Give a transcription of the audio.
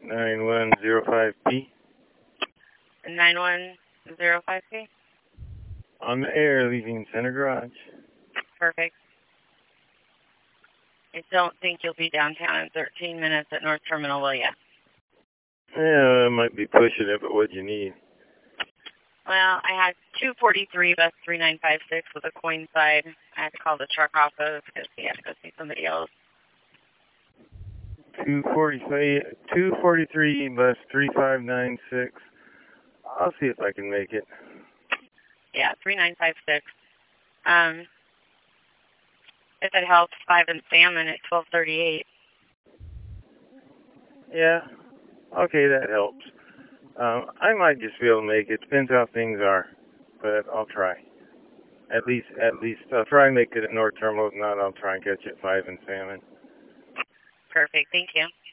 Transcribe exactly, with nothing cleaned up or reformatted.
nine one zero five P. nine one zero five P? On the air, leaving Center Garage. Perfect. I don't think you'll be downtown in thirteen minutes at North Terminal, will ya? Yeah, I might be pushing it, but what'd you need? Well, I had two forty-three bus three nine five six with a coin side. I had to call the truck office because he had to go see somebody else. two forty-three, two forty-three bus three five nine six. I'll see if I can make it. Yeah, three nine five six. Um, if it helps, five and salmon at twelve thirty-eight. Yeah, okay, that helps. Um, I might just be able to make it. Depends how things are, but I'll try. At least, at least, I'll try and make it at North Terminal. If not, I'll try and catch it five and salmon. Perfect. Thank you.